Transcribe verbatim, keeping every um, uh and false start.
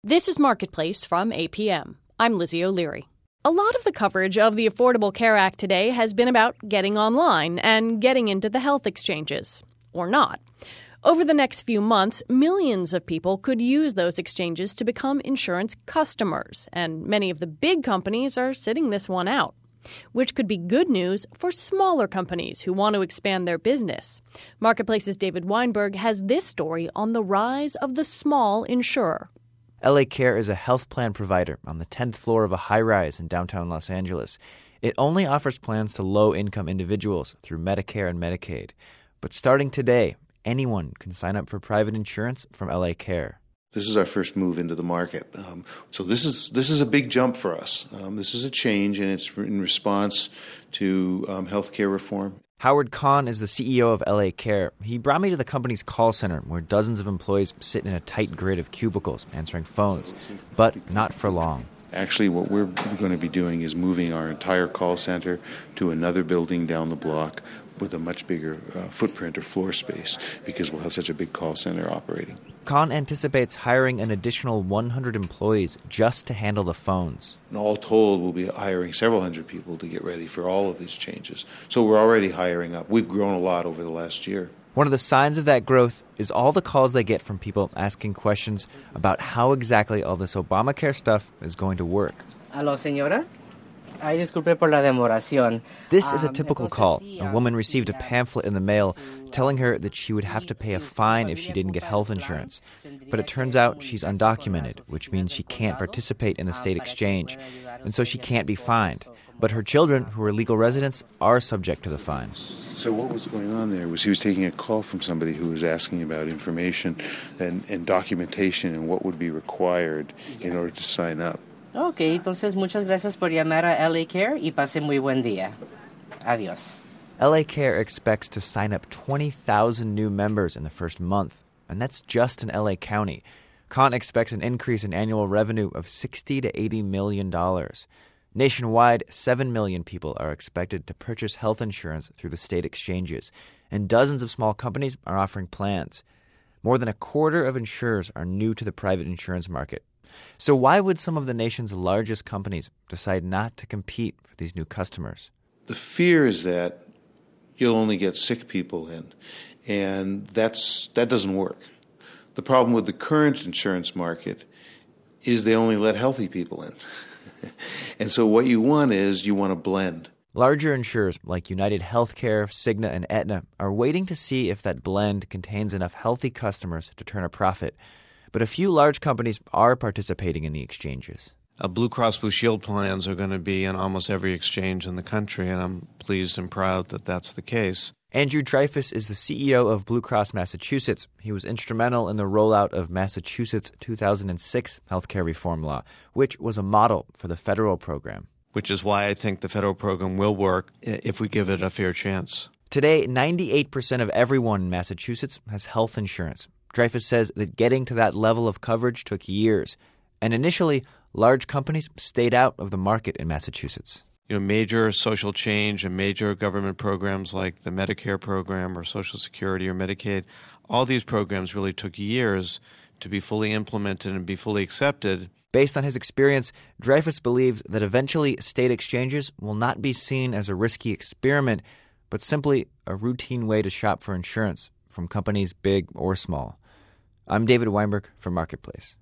This is Marketplace from A P M. I'm Lizzie O'Leary. A lot of the coverage of the Affordable Care Act today has been about getting online and getting into the health exchanges. Or not. Over the next few months, millions of people could use those exchanges to become insurance customers, and many of the big companies are sitting this one out, which could be good news for smaller companies who want to expand their business. Marketplace's David Weinberg has this story on the rise of the small insurer. L A Care is a health plan provider on the tenth floor of a high-rise in downtown Los Angeles. It only offers plans to low-income individuals through Medicare and Medicaid. But starting today, anyone can sign up for private insurance from L A Care. This is our first move into the market. Um, so this is this is a big jump for us. Um, this is a change, and it's in response to um, healthcare reform. Howard Kahn is the C E O of L A Care. He brought me to the company's call center where dozens of employees sit in a tight grid of cubicles answering phones, but not for long. Actually, what we're going to be doing is moving our entire call center to another building down the block with a much bigger uh, footprint or floor space because we'll have such a big call center operating. Kahn anticipates hiring an additional one hundred employees just to handle the phones. And all told, we'll be hiring several hundred people to get ready for all of these changes. So we're already hiring up. We've grown a lot over the last year. One of the signs of that growth is all the calls they get from people asking questions about how exactly all this Obamacare stuff is going to work. Aló, señora? Ay, disculpe por la demoración. This is a typical call. A woman received a pamphlet in the mail telling her that she would have to pay a fine if she didn't get health insurance. But it turns out she's undocumented, which means she can't participate in the state exchange, and so she can't be fined. But her children, who are legal residents, are subject to the fine. So what was going on there was he was taking a call from somebody who was asking about information and, and documentation and what would be required in order to sign up. Ok, entonces muchas gracias por llamar a L A Care y pase muy buen día. Adiós. L A Care expects to sign up twenty thousand new members in the first month, and that's just in L A County. Kahn expects an increase in annual revenue of sixty to eighty million dollars. Nationwide, seven million people are expected to purchase health insurance through the state exchanges, and dozens of small companies are offering plans. More than a quarter of insurers are new to the private insurance market. So why would some of the nation's largest companies decide not to compete for these new customers? The fear is that you'll only get sick people in, and that's that doesn't work. The problem with the current insurance market is they only let healthy people in. And so what you want is you want to blend. Larger insurers like United Healthcare, Cigna, and Aetna are waiting to see if that blend contains enough healthy customers to turn a profit. But a few large companies are participating in the exchanges. Uh, Blue Cross Blue Shield plans are going to be in almost every exchange in the country, and I'm pleased and proud that that's the case. Andrew Dreyfus is the C E O of Blue Cross Massachusetts. He was instrumental in the rollout of Massachusetts' two thousand six healthcare reform law, which was a model for the federal program. Which is why I think the federal program will work if we give it a fair chance. Today, ninety-eight percent of everyone in Massachusetts has health insurance. Dreyfus says that getting to that level of coverage took years. And initially, large companies stayed out of the market in Massachusetts. You know, major social change and major government programs like the Medicare program or Social Security or Medicaid, all these programs really took years to be fully implemented and be fully accepted. Based on his experience, Dreyfus believes that eventually state exchanges will not be seen as a risky experiment, but simply a routine way to shop for insurance from companies big or small. I'm David Weinberg for Marketplace.